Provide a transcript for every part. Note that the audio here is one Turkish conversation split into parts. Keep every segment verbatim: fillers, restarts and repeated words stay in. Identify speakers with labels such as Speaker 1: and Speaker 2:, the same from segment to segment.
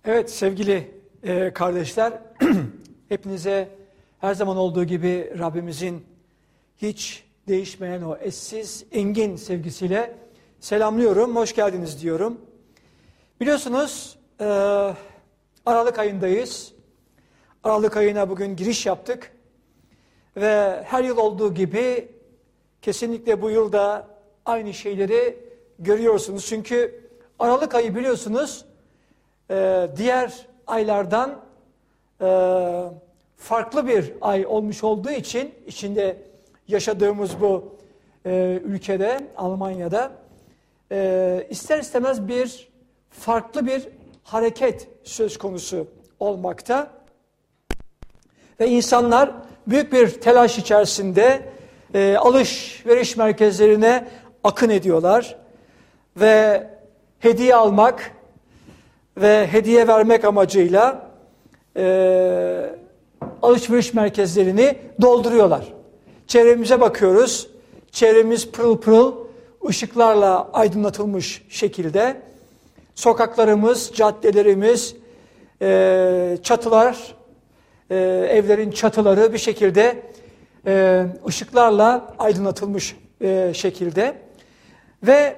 Speaker 1: Evet sevgili e, kardeşler, hepinize her zaman olduğu gibi Rabbimizin hiç değişmeyen o eşsiz, engin sevgisiyle selamlıyorum, hoş geldiniz diyorum. Biliyorsunuz e, Aralık ayındayız. Aralık ayına bugün giriş yaptık ve her yıl olduğu gibi kesinlikle bu yıl da aynı şeyleri görüyorsunuz. Çünkü Aralık ayı biliyorsunuz Ee, diğer aylardan e, farklı bir ay olmuş olduğu için içinde yaşadığımız bu e, ülkede, Almanya'da e, ister istemez bir farklı bir hareket söz konusu olmakta. Ve insanlar büyük bir telaş içerisinde e, alışveriş merkezlerine akın ediyorlar ve hediye almak ve hediye vermek amacıyla e, alışveriş merkezlerini dolduruyorlar. Çevremize bakıyoruz. Çevremiz pırıl pırıl ışıklarla aydınlatılmış şekilde. Sokaklarımız, caddelerimiz, e, çatılar, e, evlerin çatıları bir şekilde e, ışıklarla aydınlatılmış e, şekilde. Ve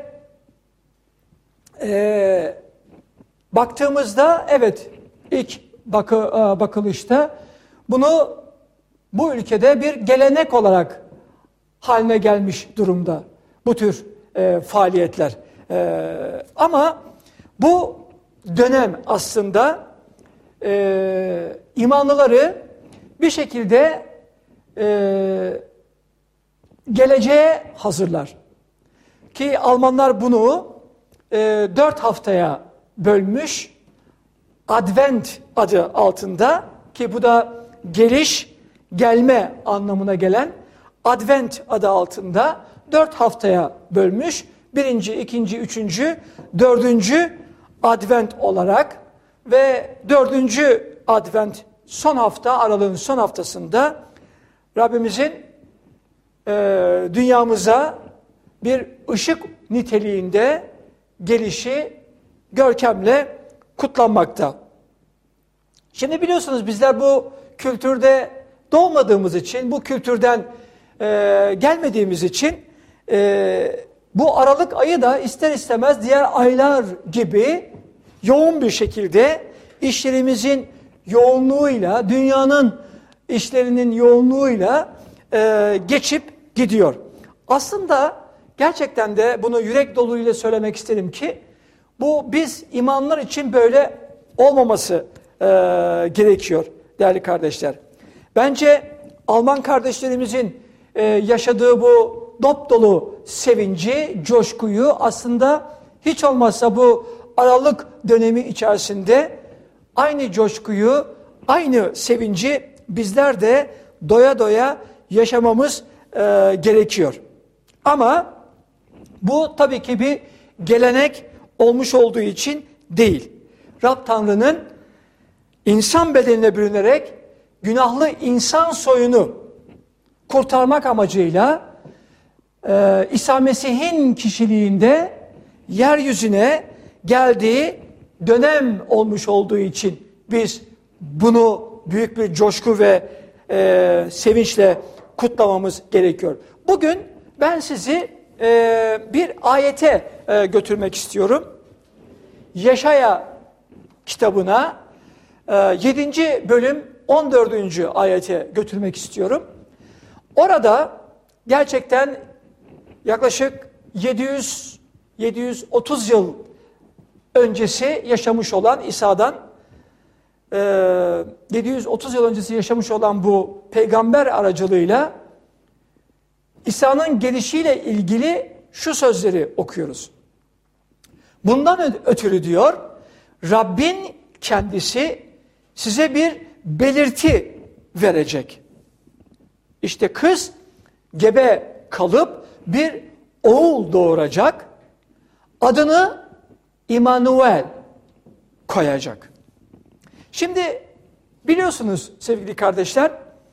Speaker 1: e, baktığımızda evet ilk bakı, bakılışta bunu bu ülkede bir gelenek olarak haline gelmiş durumda bu tür e, faaliyetler. E, ama bu dönem aslında e, imanlıları bir şekilde e, geleceğe hazırlar. Ki Almanlar bunu e, dört haftaya bölmüş, Advent adı altında, ki bu da geliş, gelme anlamına gelen Advent adı altında dört haftaya bölmüş. Birinci, ikinci, üçüncü, dördüncü Advent olarak ve dördüncü Advent son hafta, aralığın son haftasında Rabbimizin e, dünyamıza bir ışık niteliğinde gelişi görkemle kutlanmakta. Şimdi biliyorsunuz bizler bu kültürde doğmadığımız için, bu kültürden e, gelmediğimiz için e, bu Aralık ayı da ister istemez diğer aylar gibi yoğun bir şekilde işlerimizin yoğunluğuyla, dünyanın işlerinin yoğunluğuyla e, geçip gidiyor. Aslında gerçekten de bunu yürek doluyla söylemek isterim ki bu biz imanlar için böyle olmaması e, gerekiyor değerli kardeşler. Bence Alman kardeşlerimizin e, yaşadığı bu dop dolu sevinci, coşkuyu aslında hiç olmazsa bu Aralık dönemi içerisinde aynı coşkuyu, aynı sevinci bizler de doya doya yaşamamız e, gerekiyor. Ama bu tabii ki bir gelenek olmuş olduğu için değil. Rab Tanrı'nın insan bedenine bürünerek günahlı insan soyunu kurtarmak amacıyla e, İsa Mesih'in kişiliğinde yeryüzüne geldiği dönem olmuş olduğu için biz bunu büyük bir coşku ve e, sevinçle kutlamamız gerekiyor. Bugün ben sizi e, bir ayete e, götürmek istiyorum. Yeşaya kitabına e, yedinci bölüm on dördüncü ayete götürmek istiyorum. Orada gerçekten yaklaşık yedi yüz yedi yüz otuz yıl öncesi yaşamış olan İsa'dan e, yedi yüz otuz yıl öncesi yaşamış olan bu peygamber aracılığıyla İsa'nın gelişiyle ilgili şu sözleri okuyoruz. Bundan ötürü diyor, Rabbin kendisi size bir belirti verecek. İşte kız gebe kalıp bir oğul doğuracak, adını İmmanuel koyacak. Şimdi biliyorsunuz sevgili kardeşler,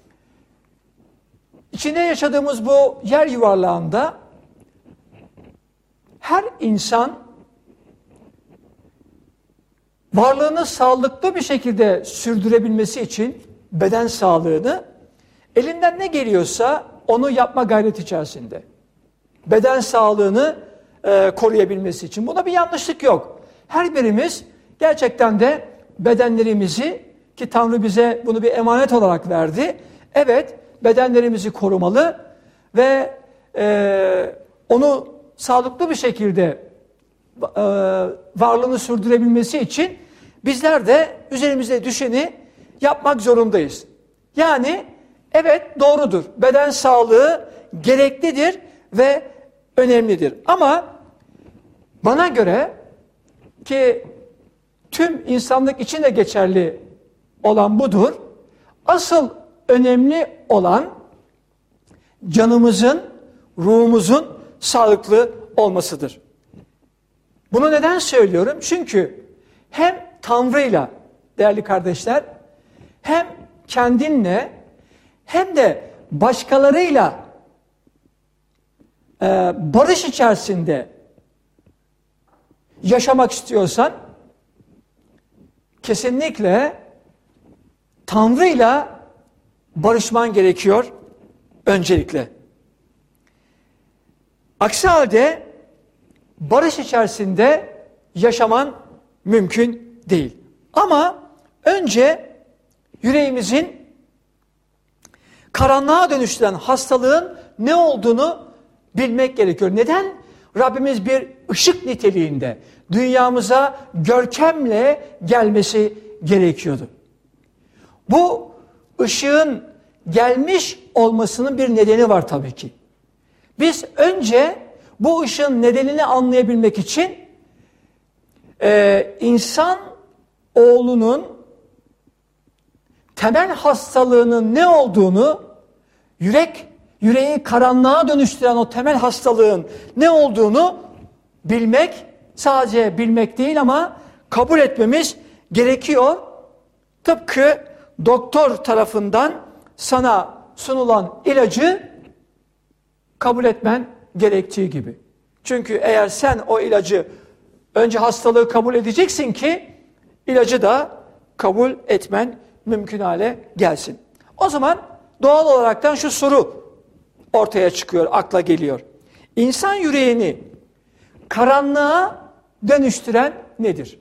Speaker 1: İçinde yaşadığımız bu yer yuvarlağında her insan varlığını sağlıklı bir şekilde sürdürebilmesi için beden sağlığını elinden ne geliyorsa onu yapma gayreti içerisinde. Beden sağlığını e, koruyabilmesi için. Buna bir yanlışlık yok. Her birimiz gerçekten de bedenlerimizi, ki Tanrı bize bunu bir emanet olarak verdi. Evet, bedenlerimizi korumalı ve e, onu sağlıklı bir şekilde e, varlığını sürdürebilmesi için bizler de üzerimize düşeni yapmak zorundayız. Yani evet, doğrudur. Beden sağlığı gereklidir ve önemlidir. Ama bana göre, ki tüm insanlık için de geçerli olan budur, asıl önemli olan canımızın, ruhumuzun sağlıklı olmasıdır. Bunu neden söylüyorum? Çünkü hem Tanrı'yla değerli kardeşler, hem kendinle hem de başkalarıyla e, barış içerisinde yaşamak istiyorsan kesinlikle Tanrı'yla barışman gerekiyor öncelikle. Aksi halde barış içerisinde yaşaman mümkün değil. Ama önce yüreğimizin karanlığa dönüştüren hastalığın ne olduğunu bilmek gerekiyor. Neden? Rabbimiz bir ışık niteliğinde dünyamıza görkemle gelmesi gerekiyordu. Bu ışığın gelmiş olmasının bir nedeni var tabii ki. Biz önce bu ışığın nedenini anlayabilmek için e, insan oğlunun temel hastalığının ne olduğunu, yürek, yüreği karanlığa dönüştüren o temel hastalığın ne olduğunu bilmek, sadece bilmek değil ama kabul etmemiz gerekiyor. Tıpkı doktor tarafından sana sunulan ilacı kabul etmen gerektiği gibi. Çünkü eğer sen o ilacı, önce hastalığı kabul edeceksin ki ilacı da kabul etmen mümkün hale gelsin. O zaman doğal olaraktan şu soru ortaya çıkıyor, akla geliyor. İnsan yüreğini karanlığa dönüştüren nedir?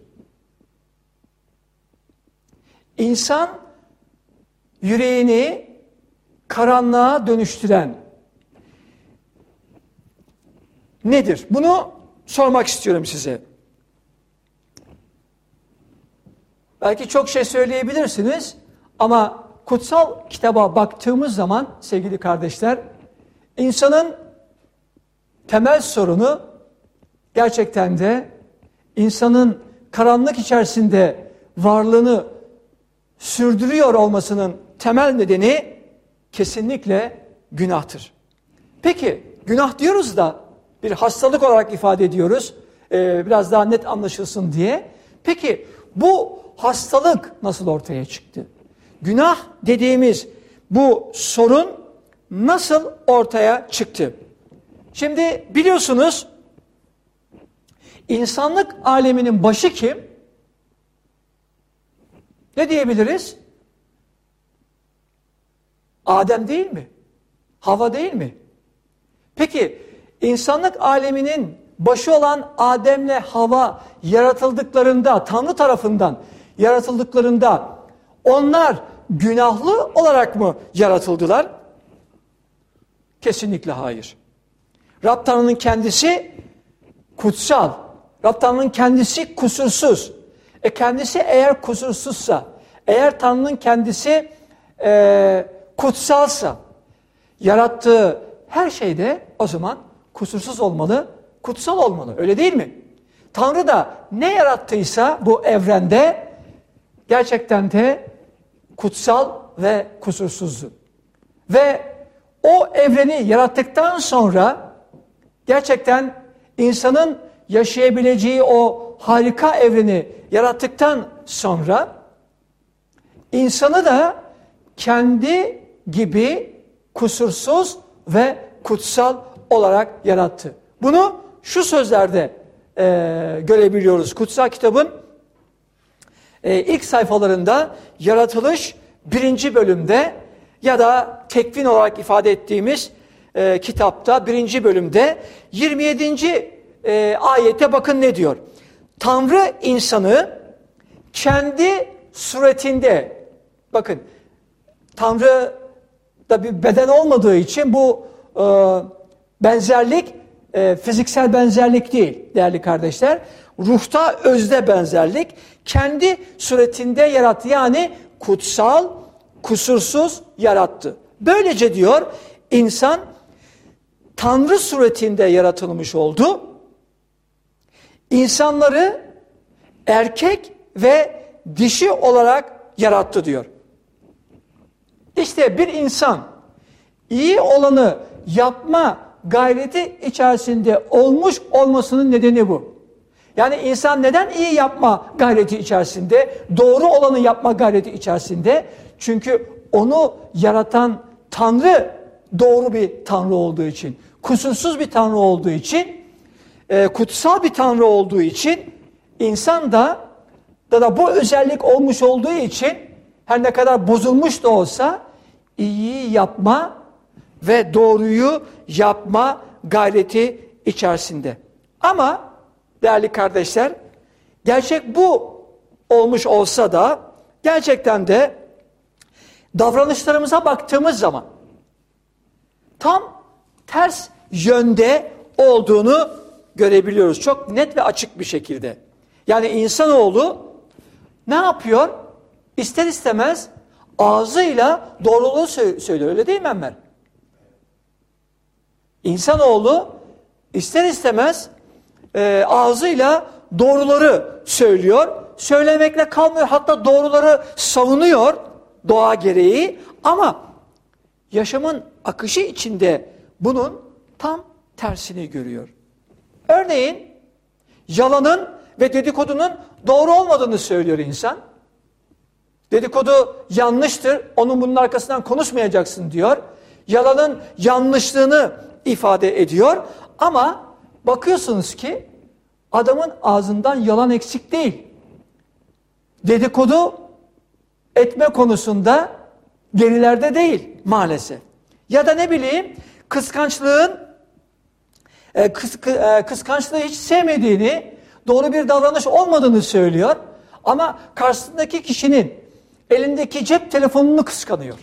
Speaker 1: İnsan yüreğini karanlığa dönüştüren nedir? Bunu sormak istiyorum size. Belki çok şey söyleyebilirsiniz ama kutsal kitaba baktığımız zaman sevgili kardeşler, insanın temel sorunu gerçekten de insanın karanlık içerisinde varlığını sürdürüyor olmasının temel nedeni kesinlikle günahtır. Peki günah diyoruz da bir hastalık olarak ifade ediyoruz, ee, biraz daha net anlaşılsın diye. Peki bu hastalık nasıl ortaya çıktı? Günah dediğimiz bu sorun nasıl ortaya çıktı? Şimdi biliyorsunuz insanlık aleminin başı kim? Ne diyebiliriz? Adem değil mi? Havva değil mi? Peki insanlık aleminin başı olan Adem'le Havva yaratıldıklarında, Tanrı tarafından yaratıldıklarında onlar günahlı olarak mı yaratıldılar? Kesinlikle hayır. Rab Tanrı'nın kendisi kutsal. Rab Tanrı'nın kendisi kusursuz. E kendisi eğer kusursuzsa, eğer Tanrı'nın kendisi e, kutsalsa, yarattığı her şeyde o zaman kusursuz olmalı, kutsal olmalı. Öyle değil mi? Tanrı da ne yarattıysa bu evrende gerçekten de kutsal ve kusursuzdu. Ve o evreni yarattıktan sonra gerçekten insanın yaşayabileceği o harika evreni yarattıktan sonra insanı da kendi gibi kusursuz ve kutsal olarak yarattı. Bunu şu sözlerde e, görebiliyoruz. Kutsal kitabın e, ilk sayfalarında yaratılış birinci bölümde ya da tekvin olarak ifade ettiğimiz e, kitapta birinci bölümde yirmi yedinci E, ayete bakın ne diyor. Tanrı insanı kendi suretinde, bakın Tanrı da bir beden olmadığı için bu e, benzerlik e, fiziksel benzerlik değil değerli kardeşler. Ruhta, özde benzerlik, kendi suretinde yarattı. Yani kutsal, kusursuz yarattı. Böylece diyor insan Tanrı suretinde yaratılmış oldu. İnsanları erkek ve dişi olarak yarattı diyor. İşte bir insan iyi olanı yapma gayreti içerisinde olmuş olmasının nedeni bu. Yani insan neden iyi yapma gayreti içerisinde, doğru olanı yapma gayreti içerisinde? Çünkü onu yaratan Tanrı doğru bir Tanrı olduğu için, kusursuz bir Tanrı olduğu için, e, kutsal bir Tanrı olduğu için, insan da, da da bu özellik olmuş olduğu için her ne kadar bozulmuş da olsa iyiyi yapma ve doğruyu yapma gayreti içerisinde. Ama değerli kardeşler, gerçek bu olmuş olsa da gerçekten de davranışlarımıza baktığımız zaman tam ters yönde olduğunu görebiliyoruz. Çok net ve açık bir şekilde. Yani insanoğlu ne yapıyor? İster istemez ağzıyla doğruluğu söylüyor. Öyle değil mi Enver? İnsanoğlu ister istemez e, ağzıyla doğruları söylüyor. Söylemekle kalmıyor. Hatta doğruları savunuyor doğa gereği. Ama yaşamın akışı içinde bunun tam tersini görüyor. Örneğin yalanın ve dedikodunun doğru olmadığını söylüyor insan. Dedikodu yanlıştır, onun bunun arkasından konuşmayacaksın diyor. Yalanın yanlışlığını ifade ediyor. Ama bakıyorsunuz ki adamın ağzından yalan eksik değil. Dedikodu etme konusunda gerilerde değil maalesef. Ya da ne bileyim kıskançlığın e, kıs, e, kıskançlığı hiç sevmediğini, doğru bir davranış olmadığını söylüyor. Ama karşısındaki kişinin elindeki cep telefonunu kıskanıyor.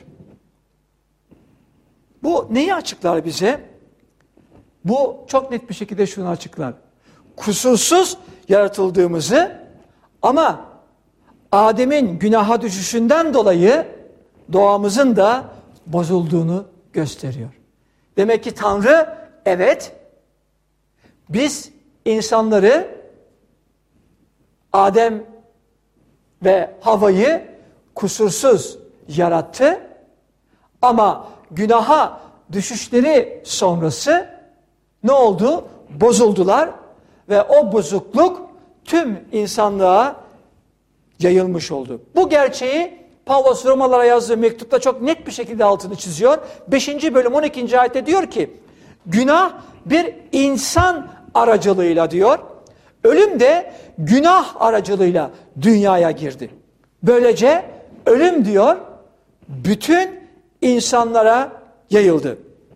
Speaker 1: Bu neyi açıklar bize? Bu çok net bir şekilde şunu açıklar. Kusursuz yaratıldığımızı ama Adem'in günaha düşüşünden dolayı doğamızın da bozulduğunu gösteriyor. Demek ki Tanrı evet biz insanları Adem ve Havva'yı kusursuz yarattı ama günaha düşüşleri sonrası ne oldu? Bozuldular ve o bozukluk tüm insanlığa yayılmış oldu. Bu gerçeği Pavlos Romalılara yazdığı mektupta çok net bir şekilde altını çiziyor. beşinci bölüm on ikinci ayette diyor ki günah bir insan aracılığıyla diyor. Ölüm de günah aracılığıyla dünyaya girdi. Böylece ölüm diyor bütün insanlara yayıldı.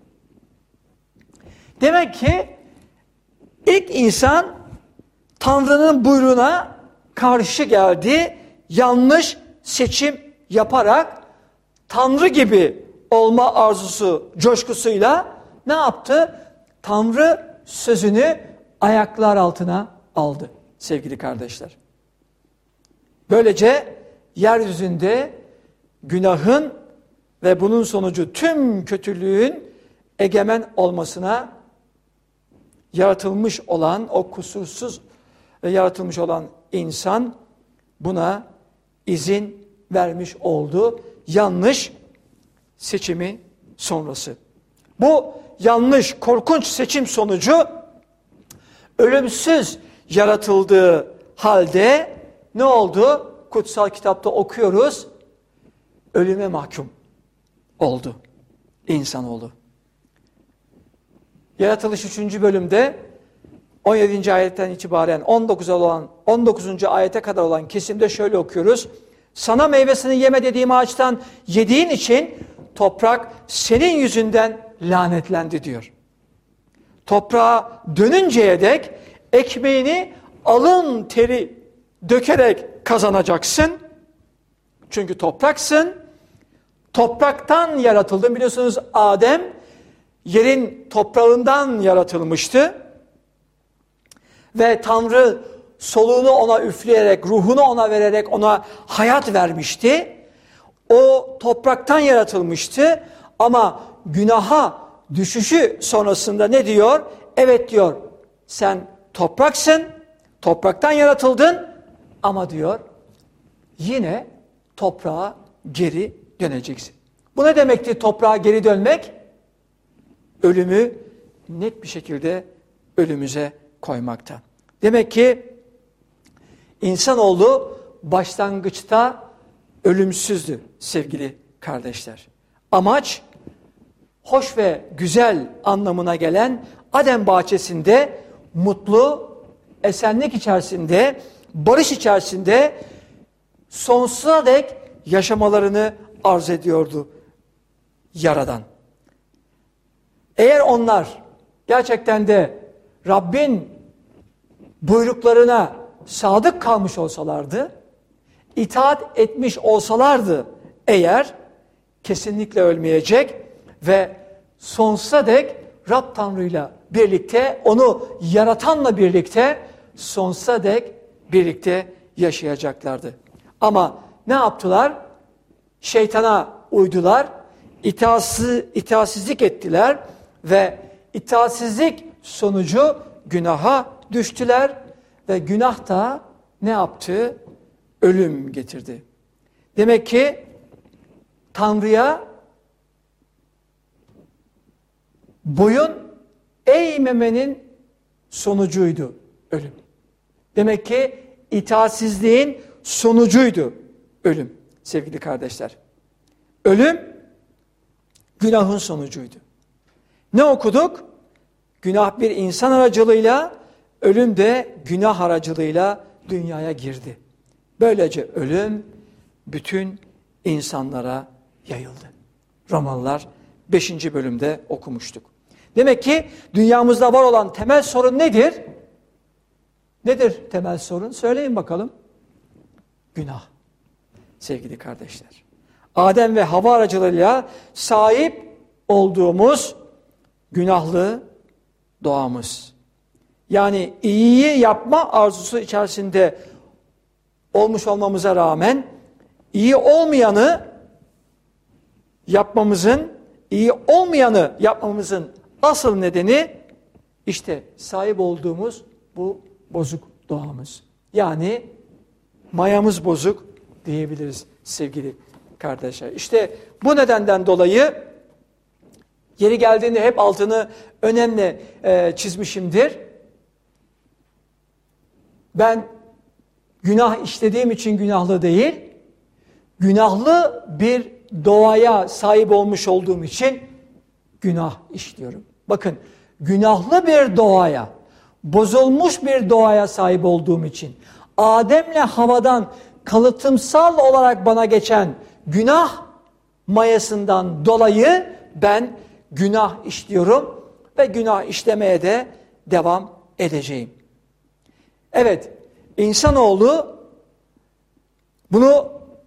Speaker 1: Demek ki ilk insan Tanrı'nın buyruğuna karşı geldi. Yanlış seçim yaparak Tanrı gibi olma arzusu, coşkusuyla ne yaptı? Tanrı sözünü ayaklar altına aldı sevgili kardeşler. Böylece yeryüzünde günahın ve bunun sonucu tüm kötülüğün egemen olmasına yaratılmış olan, o kusursuz yaratılmış olan insan buna izin vermiş oldu. Yanlış seçimi sonrası. Bu yanlış, korkunç seçim sonucu ölümsüz yaratıldığı halde ne oldu? Kutsal kitapta okuyoruz. Ölüme mahkum oldu insanoğlu. Yaratılış üçüncü bölümde on yedinci ayetten itibaren on dokuza olan on dokuzuncu ayete kadar olan kesimde şöyle okuyoruz. Sana meyvesini yeme dediğim ağaçtan yediğin için toprak senin yüzünden lanetlendi diyor. Toprağa dönünceye dek ekmeğini alın teri dökerek kazanacaksın. Çünkü topraksın. Topraktan yaratıldın. Biliyorsunuz Adem yerin toprağından yaratılmıştı. Ve Tanrı soluğunu ona üfleyerek, ruhunu ona vererek ona hayat vermişti. O topraktan yaratılmıştı ama günaha düşüşü sonrasında ne diyor? Evet diyor, sen topraksın, topraktan yaratıldın ama diyor yine toprağa geri döneceksin. Bu ne demekti toprağa geri dönmek? Ölümü net bir şekilde önümüze koymakta. Demek ki insanoğlu başlangıçta ölümsüzdü sevgili kardeşler. Amaç hoş ve güzel anlamına gelen Adem bahçesinde mutlu, esenlik içerisinde, barış içerisinde sonsuza dek yaşamalarını arz ediyordu Yaradan. Eğer onlar gerçekten de Rabbin buyruklarına sadık kalmış olsalardı, itaat etmiş olsalardı eğer, kesinlikle ölmeyecek ve sonsuza dek Rab Tanrı'yla birlikte, onu yaratanla birlikte sonsuza dek birlikte yaşayacaklardı. Ama ne yaptılar? Şeytana uydular, itaatsız, itaatsizlik ettiler ve itaatsizlik sonucu günaha düştüler ve günah da ne yaptı? Ölüm getirdi. Demek ki Tanrı'ya boyun eğmemenin sonucuydu ölüm. Demek ki itaatsizliğin sonucuydu ölüm sevgili kardeşler. Ölüm günahın sonucuydu. Ne okuduk? Günah bir insan aracılığıyla, ölüm de günah aracılığıyla dünyaya girdi. Böylece ölüm bütün insanlara yayıldı. Romalılar beşinci bölümde okumuştuk. Demek ki dünyamızda var olan temel sorun nedir? Nedir temel sorun? Söyleyin bakalım. Günah. Sevgili kardeşler. Adem ve Havva aracılığıyla sahip olduğumuz günahlı doğamız. Yani iyiyi yapma arzusu içerisinde olmuş olmamıza rağmen iyi olmayanı yapmamızın, iyi olmayanı yapmamızın asıl nedeni işte sahip olduğumuz bu bozuk doğamız. Yani mayamız bozuk diyebiliriz sevgili kardeşler. İşte bu nedenden dolayı yeri geldiğinde hep altını önemli e, çizmişimdir. Ben günah işlediğim için günahlı değil, günahlı bir doğaya sahip olmuş olduğum için günah işliyorum. Bakın, günahlı bir doğaya, bozulmuş bir doğaya sahip olduğum için, Adem'le Havva'dan kalıtımsal olarak bana geçen günah mayasından dolayı ben günah işliyorum ve günah işlemeye de devam edeceğim. Evet, insanoğlu bunu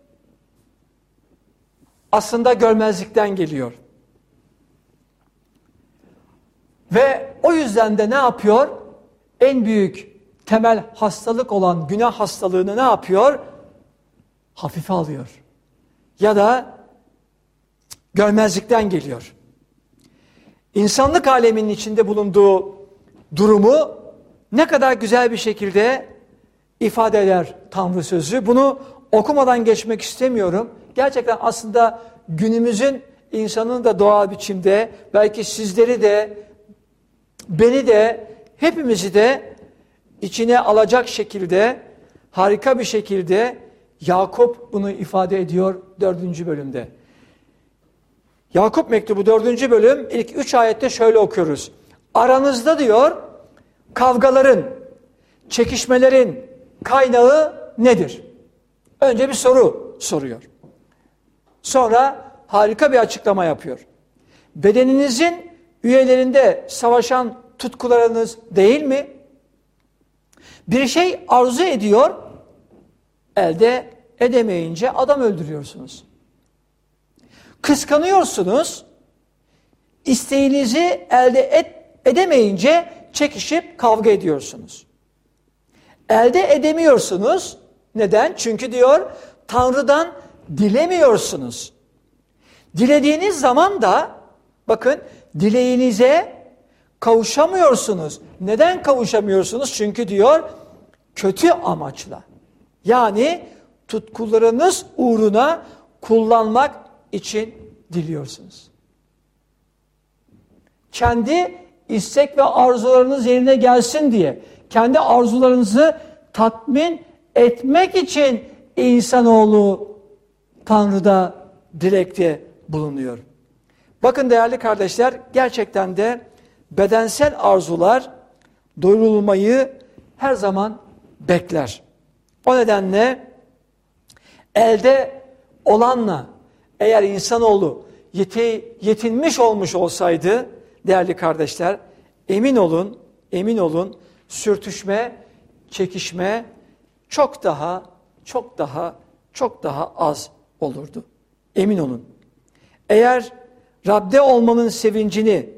Speaker 1: aslında görmezlikten geliyor. Ve o yüzden de ne yapıyor? En büyük temel hastalık olan günah hastalığını ne yapıyor? Hafife alıyor. Ya da görmezlikten geliyor. İnsanlık aleminin içinde bulunduğu durumu ne kadar güzel bir şekilde ifade eder Tanrı sözü. Bunu okumadan geçmek istemiyorum. Gerçekten aslında günümüzün insanın da doğal biçimde, belki sizleri de, beni de, hepimizi de içine alacak şekilde, harika bir şekilde Yakup bunu ifade ediyor dördüncü bölümde. Yakup mektubu dördüncü bölüm ilk üç ayette şöyle okuyoruz. Aranızda diyor kavgaların, çekişmelerin kaynağı nedir? Önce bir soru soruyor. Sonra harika bir açıklama yapıyor. Bedeninizin üyelerinde savaşan tutkularınız değil mi? Bir şey arzu ediyor, elde edemeyince adam öldürüyorsunuz. Kıskanıyorsunuz, isteğinizi elde et, edemeyince çekişip kavga ediyorsunuz. Elde edemiyorsunuz. Neden? Çünkü diyor, Tanrı'dan dilemiyorsunuz. Dilediğiniz zaman da, bakın, dileğinize kavuşamıyorsunuz. Neden kavuşamıyorsunuz? Çünkü diyor, kötü amaçla. Yani tutkularınız uğruna kullanmak için diliyorsunuz. Kendi istek ve arzularınız yerine gelsin diye, kendi arzularınızı tatmin etmek için insanoğlu Tanrı'da dilekte bulunuyor. Bakın değerli kardeşler, gerçekten de bedensel arzular doyurulmayı her zaman bekler. O nedenle elde olanla eğer insanoğlu yeti, yetinmiş olmuş olsaydı değerli kardeşler, emin olun, emin olun sürtüşme, çekişme çok daha, çok daha, çok daha az olurdu. Emin olun. Eğer Rab'de olmanın sevincini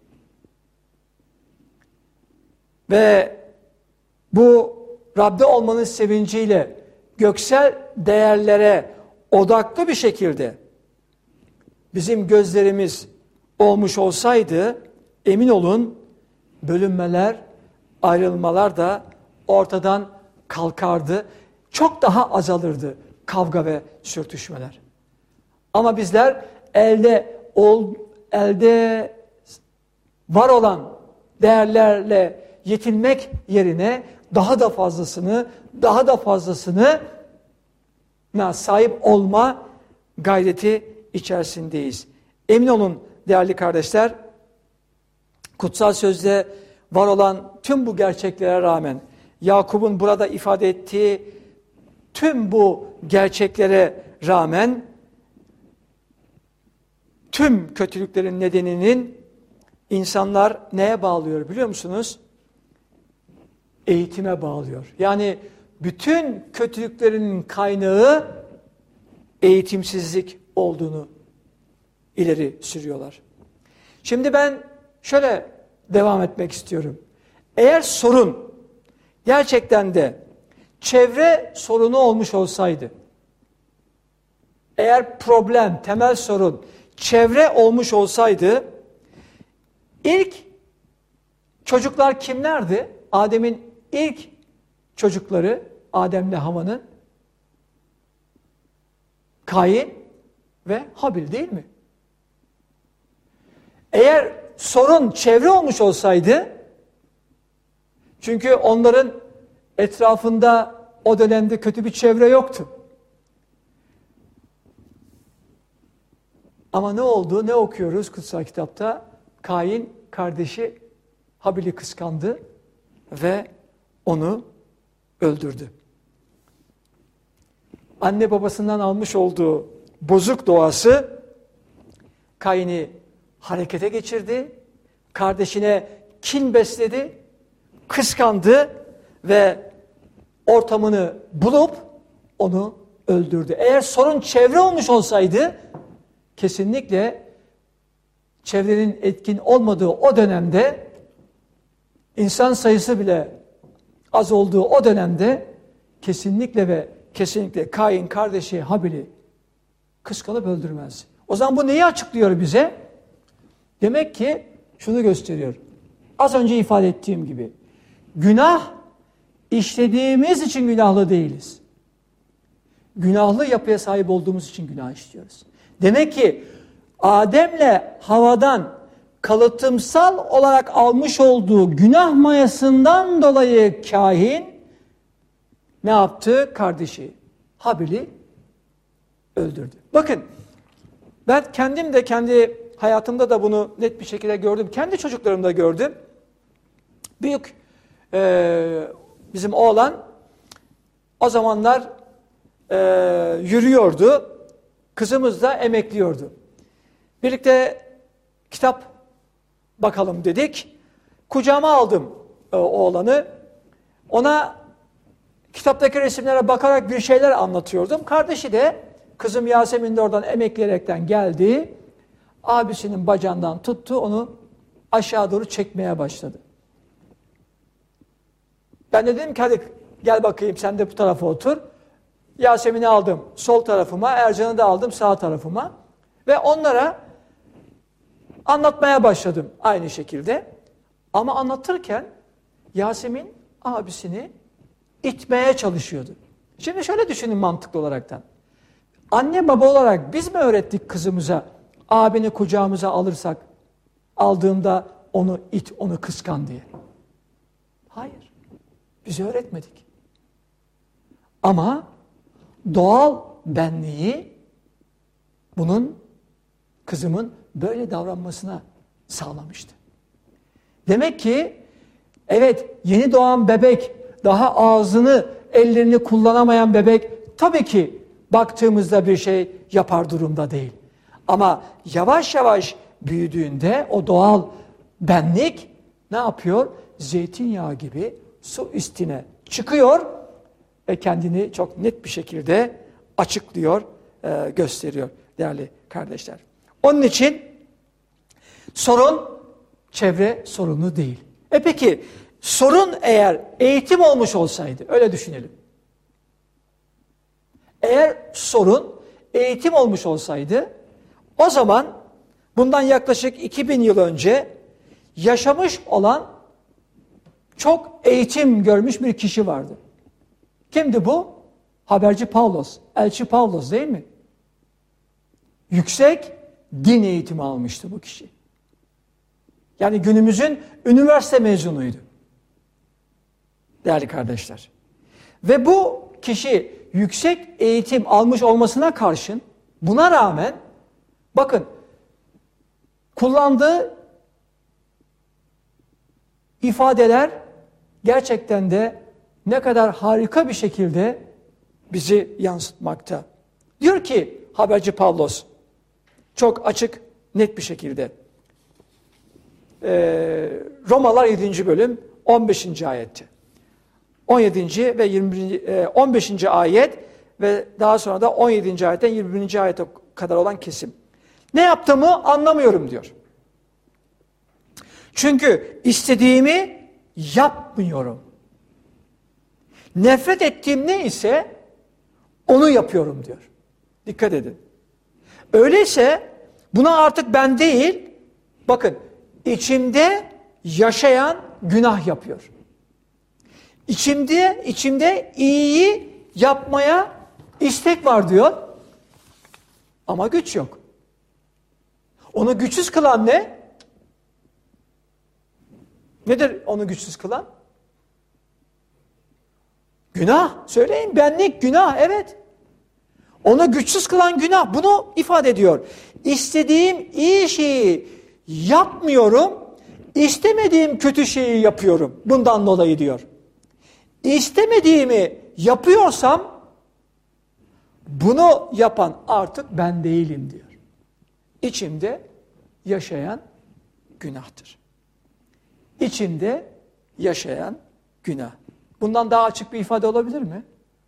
Speaker 1: ve bu Rab'de olmanın sevinciyle göksel değerlere odaklı bir şekilde bizim gözlerimiz olmuş olsaydı, emin olun bölünmeler, ayrılmalar da ortadan kalkardı. Çok daha azalırdı kavga ve sürtüşmeler. Ama bizler elde ol, elde var olan değerlerle yetinmek yerine daha da fazlasını, daha da fazlasını sahip olma gayreti içerisindeyiz. Emin olun değerli kardeşler, kutsal sözde var olan tüm bu gerçeklere rağmen, Yakup'un burada ifade ettiği tüm bu gerçeklere rağmen, tüm kötülüklerin nedeninin insanlar neye bağlıyor biliyor musunuz? Eğitime bağlıyor. Yani bütün kötülüklerin kaynağı eğitimsizlik olduğunu ileri sürüyorlar. Şimdi ben şöyle devam etmek istiyorum. Eğer sorun gerçekten de çevre sorunu olmuş olsaydı, eğer problem, temel sorun çevre olmuş olsaydı, ilk çocuklar kimlerdi? Adem'in ilk çocukları, Adem'le Havva'nın, Kain ve Habil değil mi? Eğer sorun çevre olmuş olsaydı, çünkü onların etrafında o dönemde kötü bir çevre yoktu. Ama ne oldu? Ne okuyoruz kutsal kitapta? Kain kardeşi Habil'i kıskandı ve onu öldürdü. Anne babasından almış olduğu bozuk doğası Kain'i harekete geçirdi. Kardeşine kin besledi, kıskandı ve ortamını bulup onu öldürdü. Eğer sorun çevre olmuş olsaydı, kesinlikle çevrenin etkin olmadığı o dönemde, insan sayısı bile az olduğu o dönemde kesinlikle ve kesinlikle Kain kardeşi Habil'i kıskanıp öldürmez. O zaman bu neyi açıklıyor bize? Demek ki şunu gösteriyor. Az önce ifade ettiğim gibi, günah işlediğimiz için günahlı değiliz. Günahlı yapıya sahip olduğumuz için günah işliyoruz. Demek ki Adem'le Havva'dan kalıtımsal olarak almış olduğu günah mayasından dolayı Kain ne yaptı? Kardeşi Habil'i öldürdü. Bakın, ben kendim de kendi hayatımda da bunu net bir şekilde gördüm. Kendi çocuklarımda gördüm. Büyük e, bizim oğlan o zamanlar e, yürüyordu. Kızımız da emekliyordu. Birlikte kitap bakalım dedik. Kucağıma aldım e, oğlanı. Ona kitaptaki resimlere bakarak bir şeyler anlatıyordum. Kardeşi de, kızım Yasemin de oradan emekleyerekten geldi. Abisinin bacağından tuttu, onu aşağı doğru çekmeye başladı. Ben de dedim ki hadi gel bakayım sen de bu tarafa otur. Yasemin'i aldım sol tarafıma, Ercan'ı da aldım sağ tarafıma. Ve onlara anlatmaya başladım aynı şekilde. Ama anlatırken Yasemin abisini itmeye çalışıyordu. Şimdi şöyle düşünün mantıklı olaraktan. Anne baba olarak biz mi öğrettik kızımıza, abini kucağımıza alırsak, aldığında onu it, onu kıskan diye? Hayır. Biz öğretmedik. Ama doğal benliği bunun, kızımın böyle davranmasına sağlamıştı. Demek ki evet, yeni doğan bebek, daha ağzını, ellerini kullanamayan bebek tabii ki baktığımızda bir şey yapar durumda değil. Ama yavaş yavaş büyüdüğünde o doğal benlik ne yapıyor? Zeytinyağı gibi su üstüne çıkıyor ve kendini çok net bir şekilde açıklıyor, e, gösteriyor değerli kardeşler. Onun için sorun çevre sorunu değil. E peki sorun eğer eğitim olmuş olsaydı, öyle düşünelim. Eğer sorun eğitim olmuş olsaydı, o zaman bundan yaklaşık iki bin yıl önce yaşamış olan çok eğitim görmüş bir kişi vardı. Kimdi bu? Haberci Pavlos, elçi Pavlos değil mi? Yüksek din eğitimi almıştı bu kişi. Yani günümüzün üniversite mezunuydu. Değerli kardeşler. Ve bu kişi yüksek eğitim almış olmasına karşın, buna rağmen bakın kullandığı ifadeler gerçekten de ne kadar harika bir şekilde bizi yansıtmakta. Diyor ki haberci Pavlos, çok açık, net bir şekilde. Ee, Romalılar yedinci bölüm on beşinci ayette. on yedinci ve yirmi birinci, on beşinci ayet ve daha sonra da on yedinci ayetten yirmi birinci ayete kadar olan kesim. Ne yaptığımı anlamıyorum diyor. Çünkü istediğimi yapmıyorum. Nefret ettiğim ne ise onu yapıyorum diyor. Dikkat edin. Öyleyse buna artık ben değil, bakın içimde yaşayan günah yapıyor. İçimde, içimde iyiyi yapmaya istek var diyor. Ama güç yok. Onu güçsüz kılan ne? Nedir onu güçsüz kılan? Günah. Söyleyin, benlik, günah, evet. Onu güçsüz kılan günah. Bunu ifade ediyor. İstediğim iyi şeyi yapmıyorum, istemediğim kötü şeyi yapıyorum. Bundan dolayı diyor. İstemediğimi yapıyorsam bunu yapan artık ben değilim diyor. İçimde yaşayan günahtır. İçimde yaşayan günah. Bundan daha açık bir ifade olabilir mi?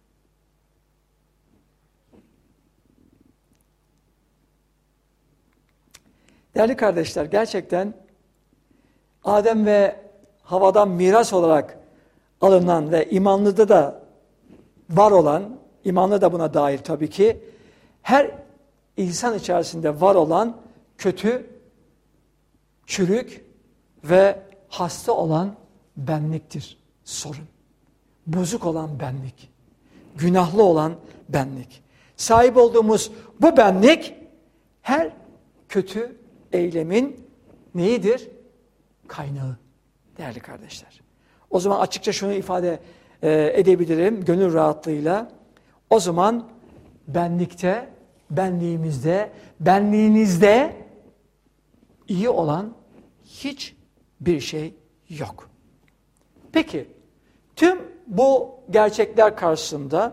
Speaker 1: Değerli kardeşler, gerçekten Adem ve Havva'dan miras olarak alınan ve imanlıda da var olan, imanlı da buna dahil tabii ki, her insan içerisinde var olan kötü, çürük ve hasta olan benliktir sorun. Bozuk olan benlik, günahlı olan benlik. Sahip olduğumuz bu benlik her kötü eylemin neyidir? Kaynağı değerli kardeşler. O zaman açıkça şunu ifade e, edebilirim gönül rahatlığıyla. O zaman benlikte, benliğimizde, benliğinizde iyi olan hiçbir şey yok. Peki, tüm bu gerçekler karşısında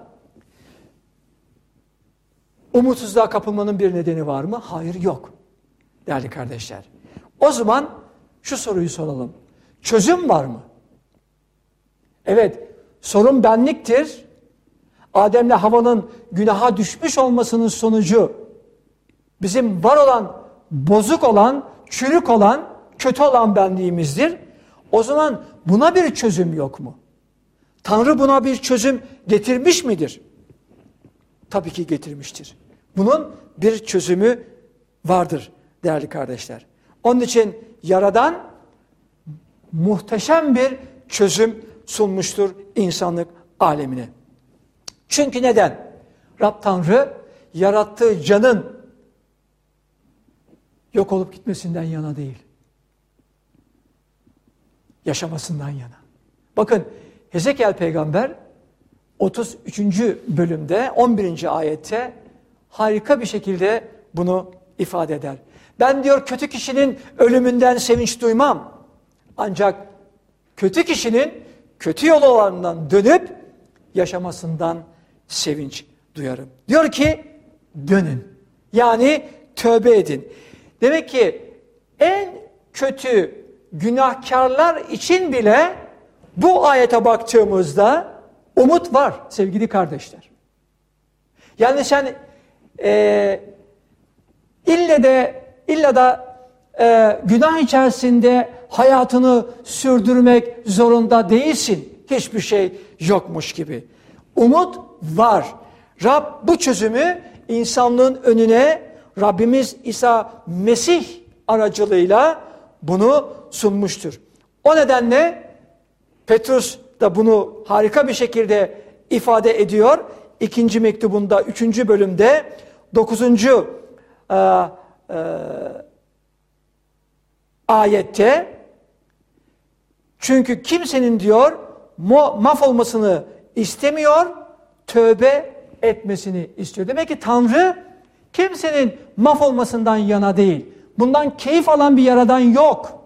Speaker 1: umutsuzluğa kapılmanın bir nedeni var mı? Hayır, yok. Değerli kardeşler. O zaman şu soruyu soralım. Çözüm var mı? Evet, sorun benliktir. Adem'le Havva'nın günaha düşmüş olmasının sonucu bizim var olan, bozuk olan, çürük olan, kötü olan benliğimizdir. O zaman buna bir çözüm yok mu? Tanrı buna bir çözüm getirmiş midir? Tabii ki getirmiştir. Bunun bir çözümü vardır değerli kardeşler. Onun için Yaradan muhteşem bir çözüm sunmuştur insanlık alemine. Çünkü neden? Rab Tanrı yarattığı canın yok olup gitmesinden yana değil. Yaşamasından yana. Bakın Hezekiel peygamber otuz üçüncü bölümde on birinci ayette harika bir şekilde bunu ifade eder. Ben diyor kötü kişinin ölümünden sevinç duymam. Ancak kötü kişinin kötü yollarından dönüp yaşamasından sevinç duyarım. Diyor ki dönün. Yani tövbe edin. Demek ki en kötü günahkarlar için bile bu ayete baktığımızda umut var sevgili kardeşler. Yani sen e, ille de illa da e, günah içerisinde hayatını sürdürmek zorunda değilsin. Hiçbir şey yokmuş gibi. Umut var. Rab bu çözümü insanlığın önüne Rabbimiz İsa Mesih aracılığıyla bunu sunmuştur. O nedenle Petrus da bunu harika bir şekilde ifade ediyor. İkinci mektubunda, üçüncü bölümde, dokuzuncu E, e, ayette, çünkü kimsenin diyor mahvolmasını istemiyor, tövbe etmesini istiyor. Demek ki Tanrı kimsenin mahvolmasından yana değil. Bundan keyif alan bir yaradan yok.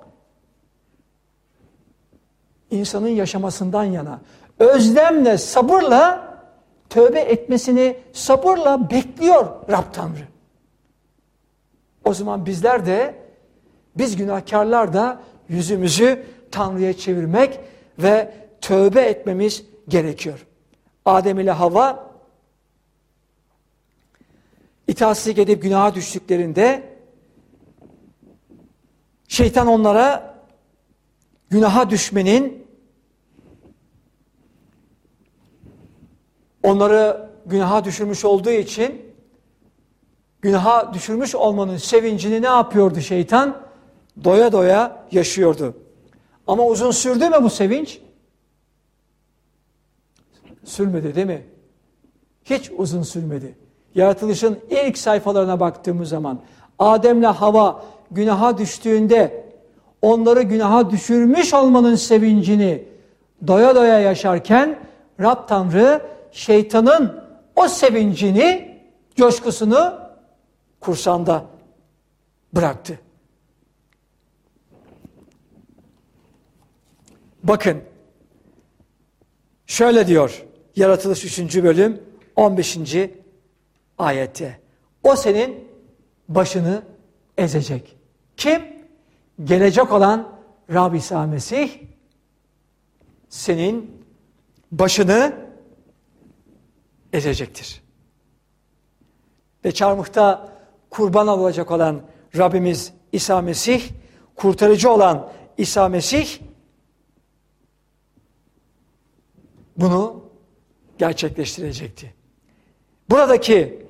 Speaker 1: İnsanın yaşamasından yana. Özlemle, sabırla tövbe etmesini sabırla bekliyor Rab Tanrı. O zaman bizler de, biz günahkarlar da yüzümüzü Tanrı'ya çevirmek ve tövbe etmemiz gerekiyor. Adem ile Havva itaatsizlik edip günaha düştüklerinde şeytan onlara günaha düşmenin, onları günaha düşürmüş olduğu için günaha düşürmüş olmanın sevincini ne yapıyordu şeytan? Doya doya yaşıyordu. Ama uzun sürdü mü bu sevinç? Sürmedi değil mi? Hiç uzun sürmedi. Yaratılışın ilk sayfalarına baktığımız zaman Adem'le Havva günaha düştüğünde onları günaha düşürmüş olmanın sevincini doya doya yaşarken Rab Tanrı şeytanın o sevincini, coşkusunu kursağında bıraktı. Bakın, şöyle diyor Yaratılış üçüncü bölüm on beşinci ayette. O senin başını ezecek. Kim? Gelecek olan Rab İsa Mesih senin başını ezecektir. Ve çarmıhta kurban olacak olan Rabbimiz İsa Mesih, kurtarıcı olan İsa Mesih bunu gerçekleştirecekti. Buradaki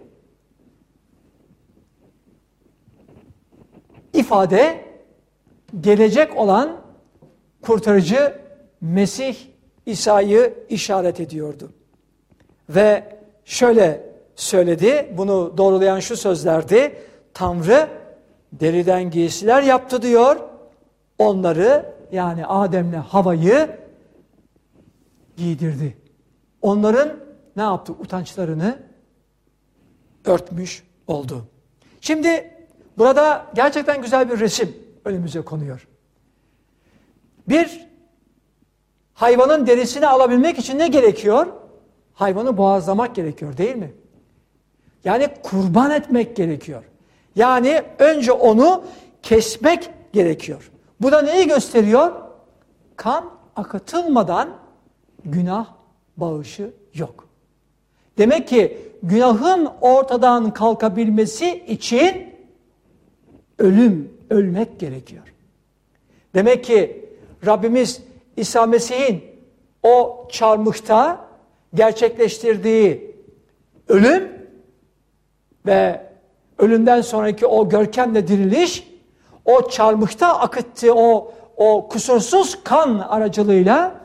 Speaker 1: ifade gelecek olan kurtarıcı Mesih İsa'yı işaret ediyordu. Ve şöyle söyledi, bunu doğrulayan şu sözlerdi: Tanrı deriden giysiler yaptı diyor, onları, yani Adem'le Havva'yı giydirdi. Onların ne yaptı? Utançlarını örtmüş oldu. Şimdi burada gerçekten güzel bir resim önümüze konuyor. Bir hayvanın derisini alabilmek için ne gerekiyor? Hayvanı boğazlamak gerekiyor, değil mi? Yani kurban etmek gerekiyor. Yani önce onu kesmek gerekiyor. Bu da neyi gösteriyor? Kan akıtılmadan günah bağışı yok. Demek ki günahın ortadan kalkabilmesi için ölüm, ölmek gerekiyor. Demek ki Rabbimiz İsa Mesih'in o çarmıhta gerçekleştirdiği ölüm ve ölümden sonraki o görkemle diriliş, o çarmıhta akıttığı o, o kusursuz kan aracılığıyla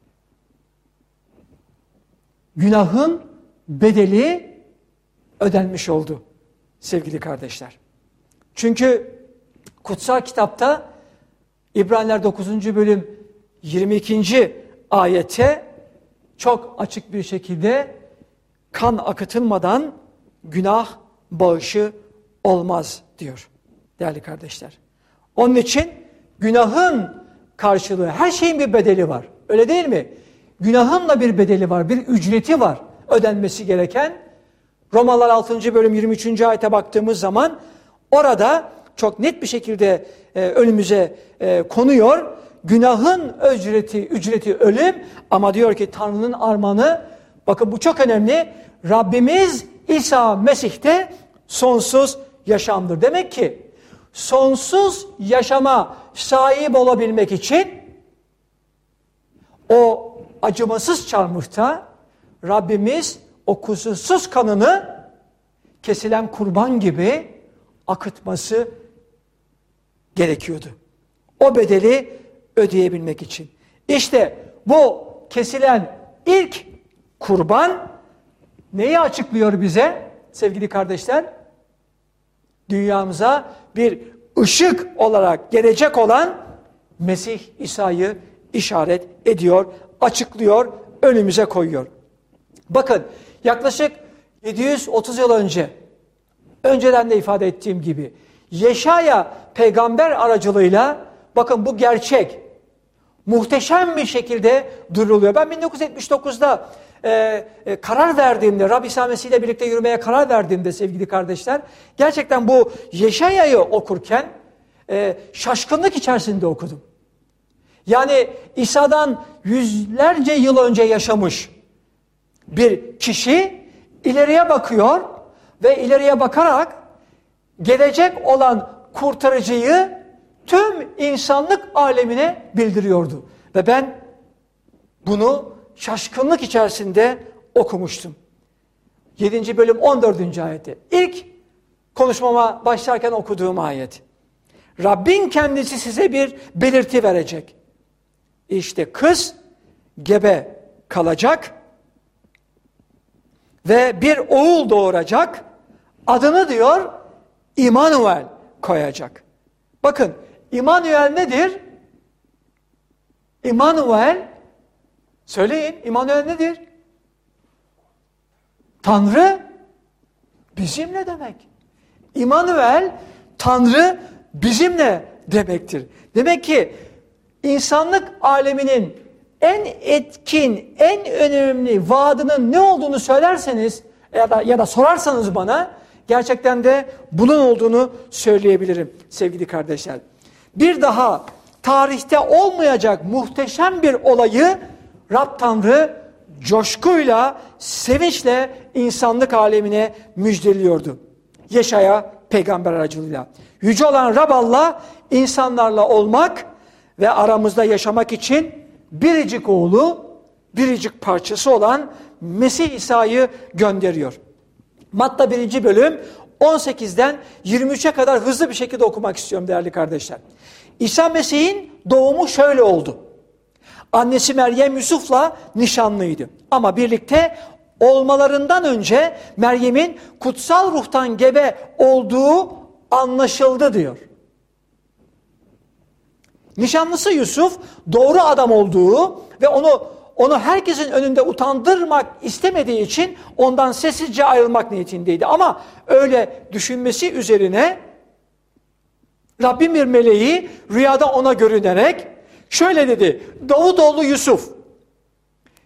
Speaker 1: günahın bedeli ödenmiş oldu sevgili kardeşler. Çünkü kutsal kitapta İbraniler dokuzuncu bölüm yirmi ikinci ayete çok açık bir şekilde kan akıtılmadan günah bağışı olmaz diyor değerli kardeşler. Onun için günahın karşılığı, her şeyin bir bedeli var. Öyle değil mi? Günahın da bir bedeli var, bir ücreti var ödenmesi gereken. Romalılar altıncı bölüm yirmi üçüncü ayete baktığımız zaman orada çok net bir şekilde e, önümüze e, konuyor. Günahın ücreti, ücreti ölüm, ama diyor ki Tanrı'nın armağanı, bakın bu çok önemli, Rabbimiz İsa Mesih'te sonsuz yaşamdır. Demek ki sonsuz yaşama sahip olabilmek için o acımasız çarmıhta Rabbimiz o kusursuz kanını kesilen kurban gibi akıtması gerekiyordu. O bedeli ödeyebilmek için. İşte bu kesilen ilk kurban neyi açıklıyor bize sevgili kardeşler? Dünyamıza bir ışık olarak gelecek olan Mesih İsa'yı işaret ediyor, açıklıyor, önümüze koyuyor. Bakın yaklaşık yedi yüz otuz yıl önce, önceden de ifade ettiğim gibi, Yeşaya peygamber aracılığıyla bakın bu gerçek muhteşem bir şekilde duyuruluyor. Ben bin dokuz yüz yetmiş dokuzda e, e, karar verdiğimde, Rabbi İsa Mesih ile birlikte yürümeye karar verdiğimde sevgili kardeşler, gerçekten bu Yeşaya'yı okurken e, şaşkınlık içerisinde okudum. Yani İsa'dan yüzlerce yıl önce yaşamış bir kişi ileriye bakıyor ve ileriye bakarak gelecek olan kurtarıcıyı tüm insanlık alemine bildiriyordu. Ve ben bunu şaşkınlık içerisinde okumuştum. yedinci bölüm on dördüncü ayeti. İlk konuşmama başlarken okuduğum ayet. Rabbin kendisi size bir belirti verecek. İşte kız gebe kalacak ve bir oğul doğuracak. Adını diyor İmmanuel koyacak. Bakın İmmanuel nedir? İmmanuel, söyleyin, İmmanuel nedir? Tanrı bizimle demek. İmmanuel, Tanrı bizimle demektir. Demek ki insanlık aleminin en etkin, en önemli vaadinin ne olduğunu söylerseniz ya da ya da sorarsanız bana, gerçekten de bunun olduğunu söyleyebilirim sevgili kardeşler. Bir daha tarihte olmayacak muhteşem bir olayı Rab Tanrı coşkuyla, sevinçle insanlık alemine müjdeliyordu. Yeşaya peygamber aracılığıyla. Yüce olan Rab Allah insanlarla olmak ve aramızda yaşamak için biricik oğlu, biricik parçası olan Mesih İsa'yı gönderiyor. Matta birinci bölüm on sekizden yirmi üçe kadar hızlı bir şekilde okumak istiyorum değerli kardeşler. İsa Mesih'in doğumu şöyle oldu. Annesi Meryem Yusuf'la nişanlıydı. Ama birlikte olmalarından önce Meryem'in kutsal ruhtan gebe olduğu anlaşıldı diyor. Nişanlısı Yusuf doğru adam olduğu ve onu onu herkesin önünde utandırmak istemediği için ondan sessizce ayrılmak niyetindeydi. Ama öyle düşünmesi üzerine Rabbim bir meleği rüyada ona görünerek şöyle dedi: Davutoğlu Yusuf,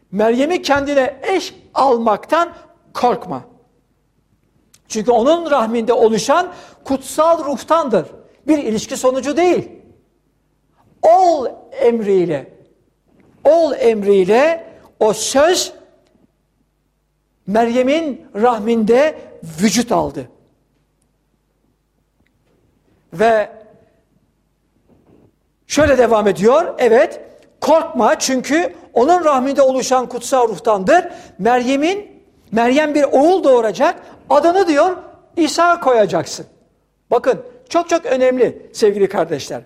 Speaker 1: Meryem'i kendine eş almaktan korkma. Çünkü onun rahminde oluşan kutsal ruhtandır. Bir ilişki sonucu değil. Ol emriyle, ol emriyle o söz Meryem'in rahminde vücut aldı. Ve şöyle devam ediyor. Evet, korkma çünkü onun rahminde oluşan kutsal ruhtandır. Meryem'in, Meryem bir oğul doğuracak. Adını diyor İsa koyacaksın. Bakın çok çok önemli sevgili kardeşler.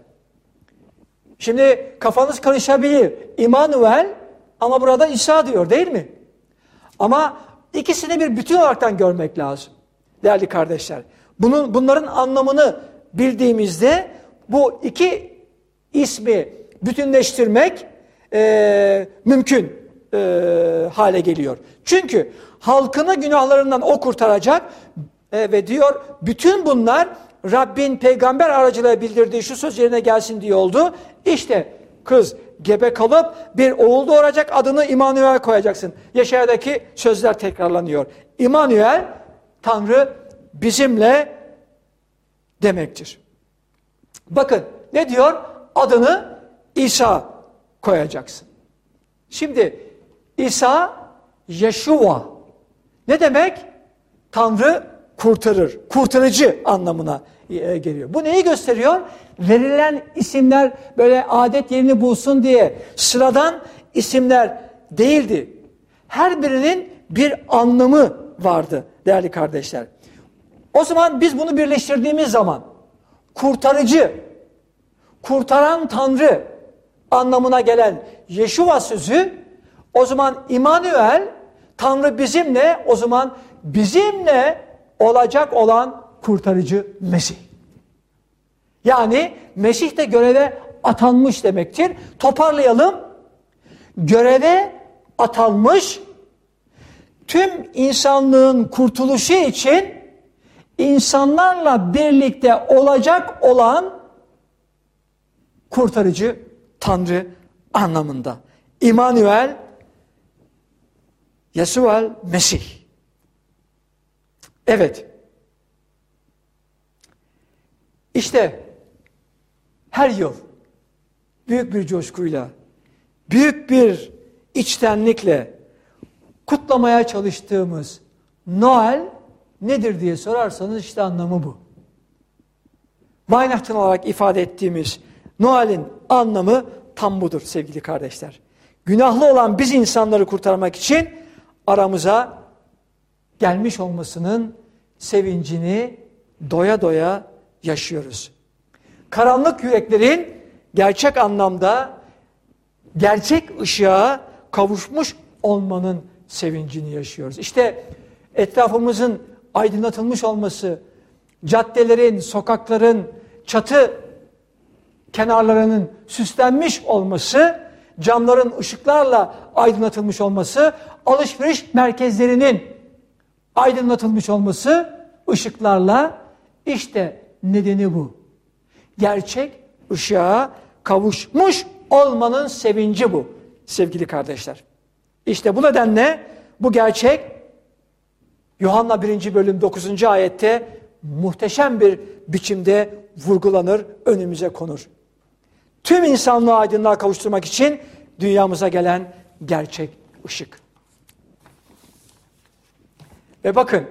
Speaker 1: Şimdi kafanız karışabilir. İmmanuel ama burada İsa diyor değil mi? Ama ikisini bir bütün olaraktan görmek lazım. Değerli kardeşler. Bunun, bunların anlamını bildiğimizde bu iki ismi bütünleştirmek e, mümkün e, hale geliyor. Çünkü halkını günahlarından o kurtaracak e, ve diyor bütün bunlar Rabbin peygamber aracılığıyla bildirdiği şu söz yerine gelsin diye oldu. İşte kız gebe kalıp bir oğul doğuracak, adını İmmanuel koyacaksın. Yeşaya'daki sözler tekrarlanıyor. İmmanuel Tanrı bizimle demektir. Bakın ne diyor? Adını İsa koyacaksın. Şimdi İsa Yeşua ne demek? Tanrı kurtarır, kurtarıcı anlamına geliyor. Bu neyi gösteriyor? Verilen isimler böyle adet yerini bulsun diye sıradan isimler değildi. Her birinin bir anlamı vardı değerli kardeşler. O zaman biz bunu birleştirdiğimiz zaman kurtarıcı, kurtaran Tanrı anlamına gelen Yeşua sözü, o zaman İmmanuel, Tanrı bizimle, o zaman bizimle olacak olan kurtarıcı Mesih. Yani Mesih de göreve atanmış demektir. Toparlayalım. Göreve atanmış, tüm insanlığın kurtuluşu için insanlarla birlikte olacak olan kurtarıcı Tanrı anlamında. İmmanuel, Yesuel, Mesih. Evet. İşte her yıl büyük bir coşkuyla, büyük bir içtenlikle kutlamaya çalıştığımız Noel nedir diye sorarsanız işte anlamı bu. Weihnachten olarak ifade ettiğimiz Noel'in anlamı tam budur sevgili kardeşler. Günahlı olan biz insanları kurtarmak için aramıza gelmiş olmasının sevincini doya doya yaşıyoruz. Karanlık yüreklerin gerçek anlamda gerçek ışığa kavuşmuş olmanın sevincini yaşıyoruz. İşte etrafımızın aydınlatılmış olması, caddelerin, sokakların, çatı kenarlarının süslenmiş olması, camların ışıklarla aydınlatılmış olması, alışveriş merkezlerinin aydınlatılmış olması ışıklarla, işte nedeni bu. Gerçek ışığa kavuşmuş olmanın sevinci bu sevgili kardeşler. İşte bu nedenle bu gerçek Yuhanna birinci bölüm dokuzuncu ayette muhteşem bir biçimde vurgulanır, önümüze konur. Tüm insanlığı aydınlığa kavuşturmak için dünyamıza gelen gerçek ışık. Ve bakın,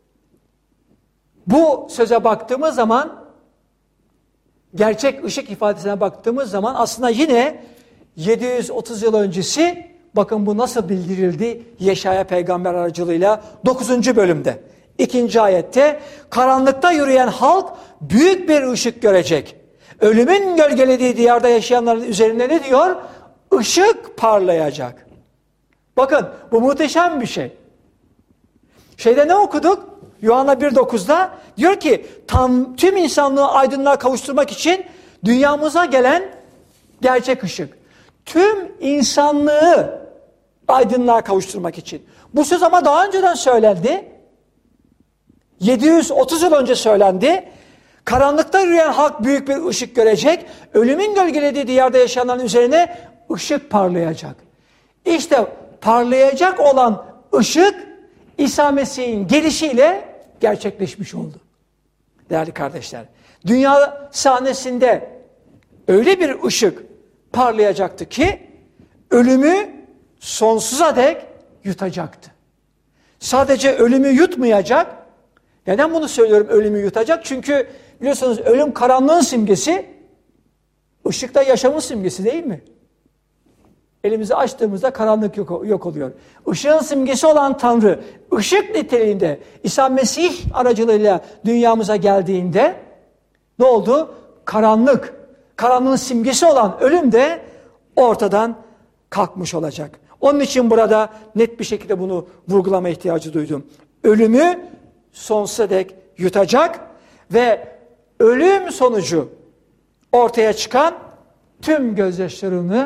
Speaker 1: bu söze baktığımız zaman, gerçek ışık ifadesine baktığımız zaman aslında yine yedi yüz otuz yıl öncesi, bakın bu nasıl bildirildi Yeşaya peygamber aracılığıyla dokuzuncu bölümde. ikinci ayette, karanlıkta yürüyen halk büyük bir ışık görecek. Ölümün gölgelediği diyarda yaşayanların üzerinde ne diyor? Işık parlayacak. Bakın bu muhteşem bir şey. Şeyde ne okuduk? Yuhanna bir dokuzda diyor ki tam tüm insanlığı aydınlığa kavuşturmak için dünyamıza gelen gerçek ışık. Tüm insanlığı aydınlığa kavuşturmak için. Bu söz ama daha önceden söylendi. yedi yüz otuz yıl önce söylendi. Karanlıkta yürüyen halk büyük bir ışık görecek. Ölümün gölgelediği diyarda yaşayanların üzerine ışık parlayacak. İşte parlayacak olan ışık İsa Mesih'in gelişiyle gerçekleşmiş oldu. Değerli kardeşler, dünya sahnesinde öyle bir ışık parlayacaktı ki ölümü sonsuza dek yutacaktı. Sadece ölümü yutmayacak. Neden bunu söylüyorum, ölümü yutacak? Çünkü biliyorsunuz ölüm karanlığın simgesi, ışık da yaşamın simgesi değil mi? Elimizi açtığımızda karanlık yok, yok oluyor. Işığın simgesi olan Tanrı, ışık niteliğinde İsa Mesih aracılığıyla dünyamıza geldiğinde ne oldu? Karanlık, karanlığın simgesi olan ölüm de ortadan kalkmış olacak. Onun için burada net bir şekilde bunu vurgulama ihtiyacı duydum. Ölümü sonsuza dek yutacak ve ölüm sonucu ortaya çıkan tüm gözyaşlarını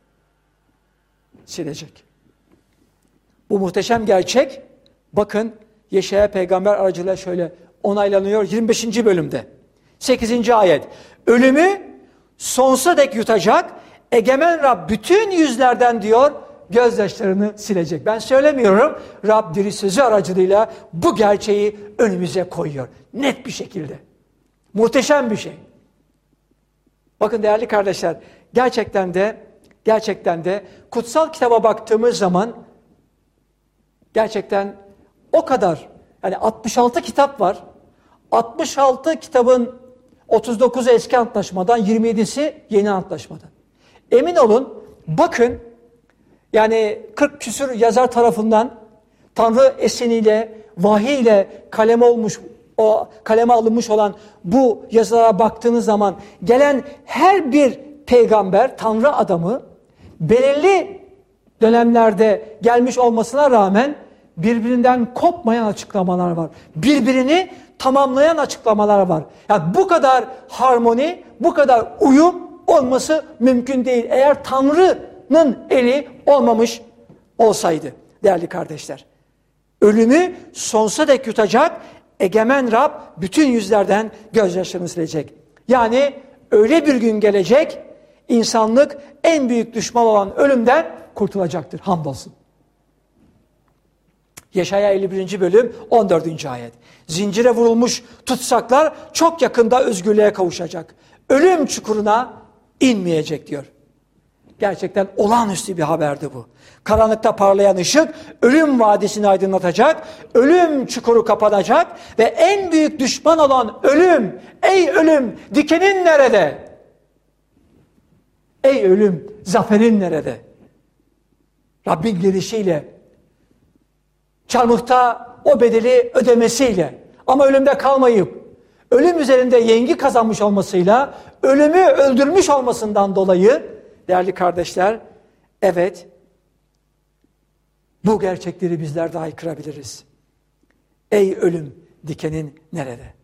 Speaker 1: silecek. Bu muhteşem gerçek, bakın Yeşaya peygamber aracılığıyla şöyle onaylanıyor yirmi beşinci bölümde. sekizinci ayet. Ölümü sonsuza dek yutacak, egemen Rab bütün yüzlerden diyor gözyaşlarını silecek. Ben söylemiyorum, Rab diri sözü aracılığıyla bu gerçeği önümüze koyuyor. Net bir şekilde. Muhteşem bir şey. Bakın değerli kardeşler, gerçekten de gerçekten de kutsal kitaba baktığımız zaman gerçekten o kadar, yani altmış altı kitap var. altmış altı kitabın otuz dokuzu eski antlaşmadan, yirmi yedisi yeni antlaşmadan. Emin olun, bakın, yani kırk küsur yazar tarafından Tanrı eseniyle, vahiy ile kaleme olmuş, o kaleme alınmış olan bu yazılara baktığınız zaman gelen her bir peygamber, Tanrı adamı belirli dönemlerde gelmiş olmasına rağmen birbirinden kopmayan açıklamalar var. Birbirini tamamlayan açıklamalar var. Yani bu kadar harmoni, bu kadar uyum olması mümkün değil. Eğer Tanrı'nın eli olmamış olsaydı değerli kardeşler. Ölümü sonsuza dek yutacak, egemen Rab bütün yüzlerden gözyaşlarını silecek. Yani öyle bir gün gelecek, insanlık en büyük düşman olan ölümden kurtulacaktır. Hamdolsun. Yeşaya elli birinci bölüm on dördüncü ayet. Zincire vurulmuş tutsaklar çok yakında özgürlüğe kavuşacak. Ölüm çukuruna inmeyecek diyor. Gerçekten olağanüstü bir haberdi bu. Karanlıkta parlayan ışık ölüm vadisini aydınlatacak, ölüm çukuru kapanacak ve en büyük düşman olan ölüm, ey ölüm dikenin nerede? Ey ölüm zaferin nerede? Rabbin gelişiyle, çarmıhta o bedeli ödemesiyle ama ölümde kalmayıp ölüm üzerinde yengi kazanmış olmasıyla, ölümü öldürmüş olmasından dolayı değerli kardeşler, evet bu gerçekleri bizler de haykırabiliriz. Ey ölüm dikenin nerede?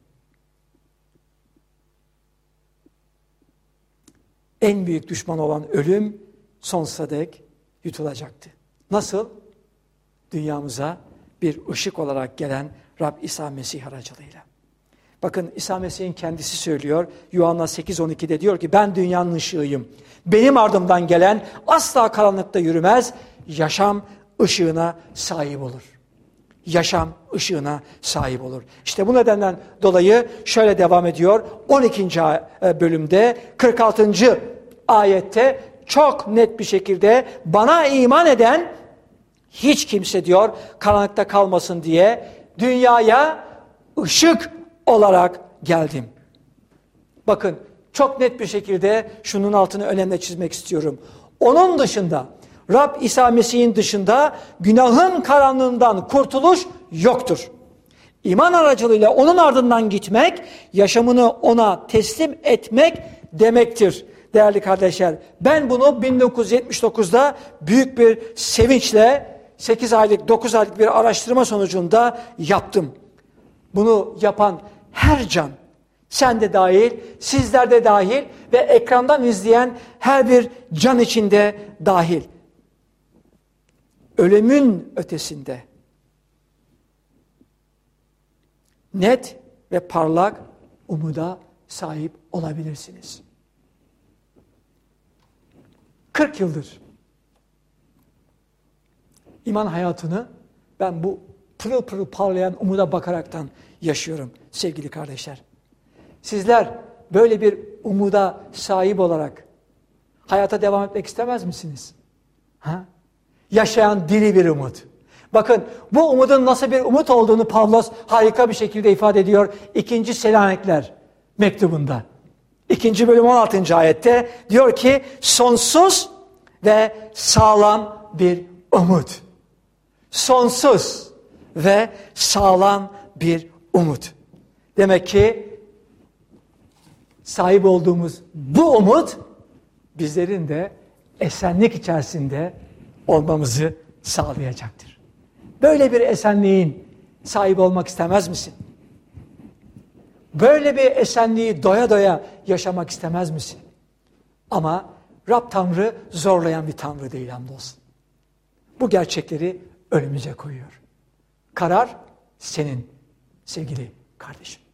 Speaker 1: En büyük düşman olan ölüm sonsuza dek yutulacaktı. Nasıl? Dünyamıza bir ışık olarak gelen Rab İsa Mesih aracılığıyla. Bakın İsa Mesih'in kendisi söylüyor. Yuhanna sekiz on iki'de diyor ki ben dünyanın ışığıyım. Benim ardımdan gelen asla karanlıkta yürümez. Yaşam ışığına sahip olur. Yaşam ışığına sahip olur. İşte bu nedenden dolayı şöyle devam ediyor. on ikinci bölümde kırk altıncı ayette çok net bir şekilde bana iman eden hiç kimse diyor karanlıkta kalmasın diye dünyaya ışık olarak geldim. Bakın çok net bir şekilde şunun altını önemli çizmek istiyorum. Onun dışında, Rab İsa Mesih'in dışında günahın karanlığından kurtuluş yoktur. İman aracılığıyla onun ardından gitmek, yaşamını ona teslim etmek demektir. Değerli kardeşler, ben bunu bin dokuz yüz yetmiş dokuz'da büyük bir sevinçle sekiz aylık, dokuz aylık bir araştırma sonucunda yaptım. Bunu yapan her can, sen de dahil, sizler de dahil ve ekrandan izleyen her bir can içinde dahil. Ölümün ötesinde net ve parlak umuda sahip olabilirsiniz. kırk yıldır iman hayatını ben bu pırıl pırıl parlayan umuda bakaraktan yaşıyorum sevgili kardeşler. Sizler böyle bir umuda sahip olarak hayata devam etmek istemez misiniz? Ha? Yaşayan diri bir umut. Bakın bu umudun nasıl bir umut olduğunu Pavlos harika bir şekilde ifade ediyor ikinci Selanikler mektubunda. ikinci bölüm on altıncı ayette diyor ki sonsuz ve sağlam bir umut. Sonsuz ve sağlam bir umut. Demek ki sahip olduğumuz bu umut bizlerin de esenlik içerisinde olmamızı sağlayacaktır. Böyle bir esenliğin sahibi olmak istemez misin? Böyle bir esenliği doya doya yaşamak istemez misin? Ama Rab Tanrı zorlayan bir Tanrı değil hamdolsun. Bu gerçekleri önümüze koyuyor. Karar senin sevgili kardeşim.